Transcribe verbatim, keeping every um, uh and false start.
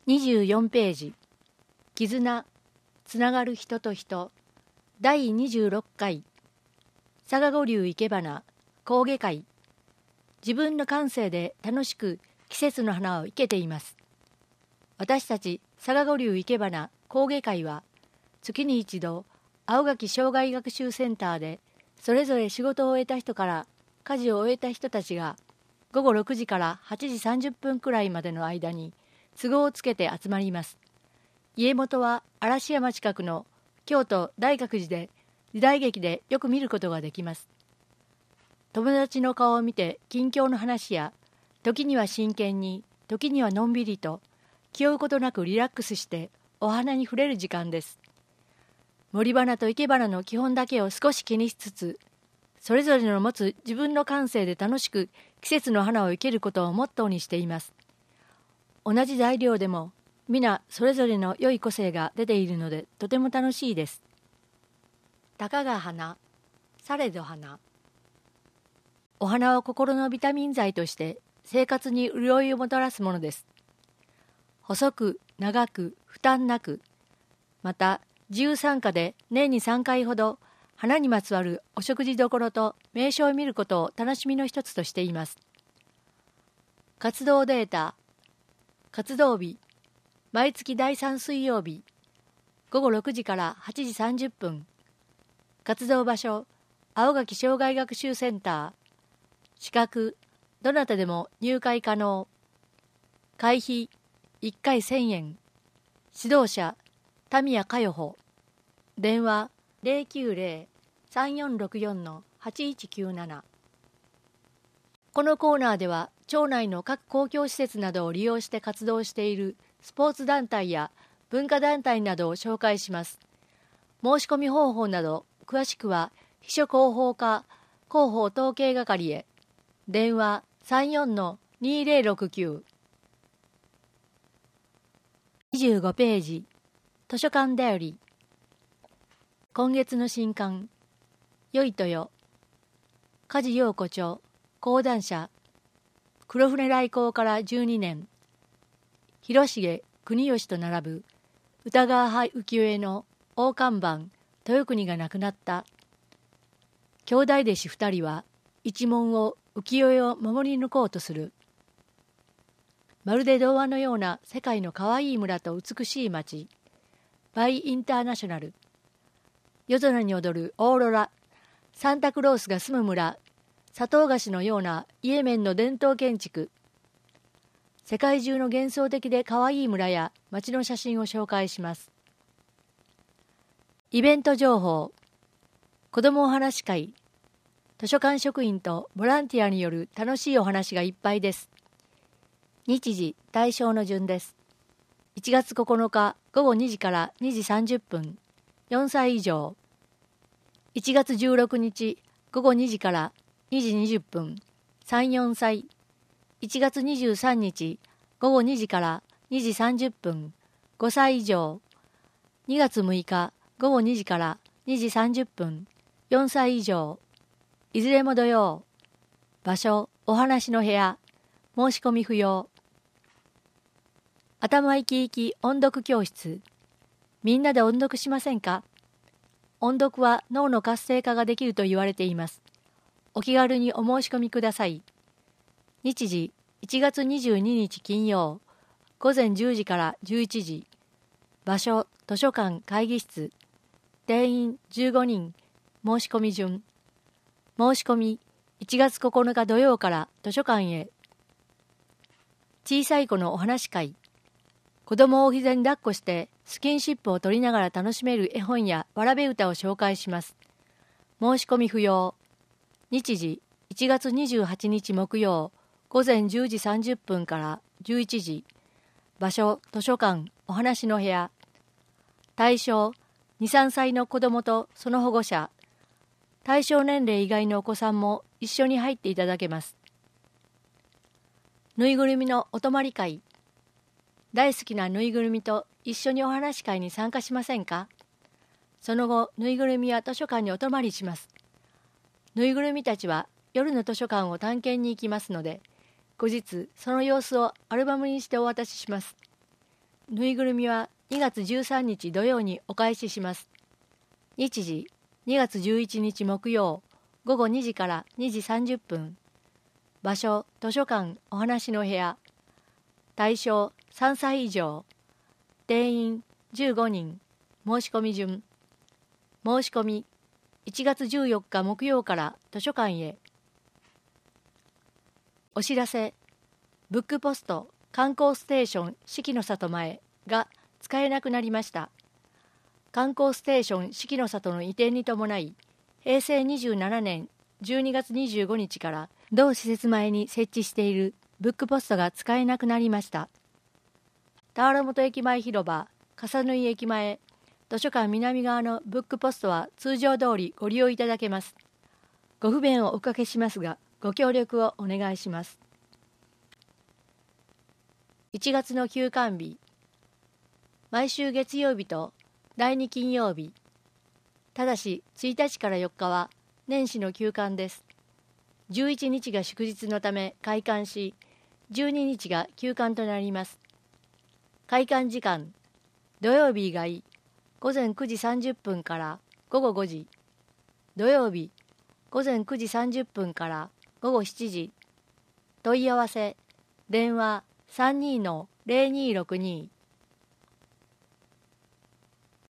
にじゅうよんページ、絆、つながる人と人、だいにじゅうろっかい、佐賀五流いけばな講義会。自分の感性で楽しく季節の花を生けています。私たち佐賀五流いけばな講義会は、月に一度、青垣障害学習センターで、それぞれ仕事を終えた人から家事を終えた人たちが、ごごろくじからはちじさんじゅっぷんくらいまでの間に都合をつけて集まります。家元は嵐山近くの京都大覚寺で時代劇でよく見ることができます。友達の顔を見て近況の話や、時には真剣に、時にはのんびりと、気負うことなくリラックスしてお花に触れる時間です。森花と生け花の基本だけを少し気にしつつ、それぞれの持つ自分の感性で楽しく季節の花を生けることをモットーにしています。同じ材料でも皆それぞれの良い個性が出ているのでとても楽しいです。たかが花、されど花。お花は心のビタミン剤として生活に潤いをもたらすものです。細く長く負担なく、また自由参加で年にさんかいほど花にまつわるお食事どころと名所を見ることを楽しみの一つとしています。活動データ、活動日、毎月だいさん水曜日、ごごろくじからはちじさんじゅっぷん。活動場所、青垣障害学習センター。資格、どなたでも入会可能。会費、いっかいせんえん。指導者、田宮佳代穂。電話、ゼロきゅうゼロ さんよんろくよん はちいちきゅうなな。このコーナーでは、町内の各公共施設などを利用して活動しているスポーツ団体や文化団体などを紹介します。申し込み方法など、詳しくは、秘書広報課広報統計係へ。電話 さんよんのにゼロろくきゅう。にじゅうごページ、図書館だより。今月の新刊、よいとよ、梶陽子著、講談社、黒船来航からじゅうにねん、広重国吉と並ぶ歌川派浮世絵の大看板、豊国が亡くなった。兄弟弟子二人は一門を浮世絵を守り抜こうとする。まるで童話のような世界のかわいい村と美しい町、バイ・インターナショナル。夜空に踊るオーロラ、サンタクロースが住む村、砂糖菓子のようなイエメンの伝統建築。世界中の幻想的でかわいい村や町の写真を紹介します。イベント情報、子どもお話会、図書館職員とボランティアによる楽しいお話がいっぱいです。日時、対象の順です。いちがつここのかごごにじからにじさんじゅっぷん、よんさい以上。いちがつじゅうろくにちごごにじからにじにじゅっぷん、さん、よんさい。いちがつにじゅうさんにちごごにじからにじさんじゅっぷん、ごさい以上。にがつむいかごごにじからにじさんじゅっぷん、よんさい以上。いずれも土曜。場所、お話の部屋。申し込み不要。頭生き生き音読教室。みんなで音読しませんか？音読は脳の活性化ができると言われています。お気軽にお申し込みください。日時、いちがつにじゅうににち金曜、ごぜんじゅうじからじゅういちじ。場所、図書館会議室。定員じゅうごにん。申し込み順。申し込み、いちがつここのか土曜から図書館へ。小さい子のお話会。子供をお膝に抱っこしてスキンシップを取りながら楽しめる絵本やわらべ歌を紹介します。申し込み不要。日時、いちがつにじゅうはちにち木曜、ごぜんじゅうじさんじゅっぷんからじゅういちじ。場所、図書館、お話の部屋。対象、に、さんさいの子供とその保護者。対象年齢以外のお子さんも一緒に入っていただけます。ぬいぐるみのお泊まり会。大好きなぬいぐるみと一緒にお話し会に参加しませんか？その後、ぬいぐるみは図書館にお泊まりします。ぬいぐるみたちは夜の図書館を探検に行きますので、後日その様子をアルバムにしてお渡しします。 ぬいぐるみはにがつじゅうさんにち土曜にお返しします。日時にがつじゅういちにち木曜ごごにじからにじさんじゅっぷん。場所図書館お話の部屋。対象さんさい以上。定員じゅうごにん。申し込み順。申し込みいちがつじゅうよっか木曜から図書館へ。お知らせ。ブックポスト観光ステーション四季の里前が使えなくなりました。観光ステーション四季の里の移転に伴い、へいせいにじゅうななねんじゅうにがつにじゅうごにちから同施設前に設置しているブックポストが使えなくなりました。田原本駅前広場、笠縫駅前、図書館南側のブックポストは通常通りご利用いただけます。ご不便をおかけしますが、ご協力をお願いします。いちがつの休館日。毎週月曜日とだいに金曜日。ただしついたちからよっかは年始の休館です。じゅういちにちが祝日のため開館し、じゅうににちが休館となります。開館時間、土曜日以外、ごぜんくじさんじゅっぷんからごごごじ。土曜日、ごぜんくじさんじゅっぷんからごごしちじ。問い合わせ、電話 さんにーのぜろにーろくに